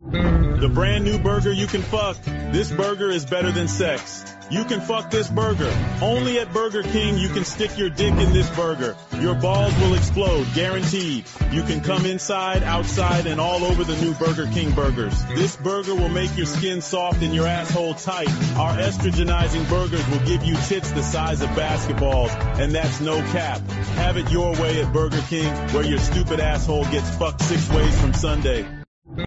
The brand new burger you can fuck. This burger is better than sex. You can fuck this burger. Only at Burger King you can stick your dick in this burger. Your balls will explode, guaranteed. You can come inside, outside, and all over the new Burger King burgers. This burger will make your skin soft and your asshole tight. Our estrogenizing burgers will give you tits the size of basketballs, and that's no cap. Have it your way at Burger King, where your stupid asshole gets fucked 6 ways from Sunday.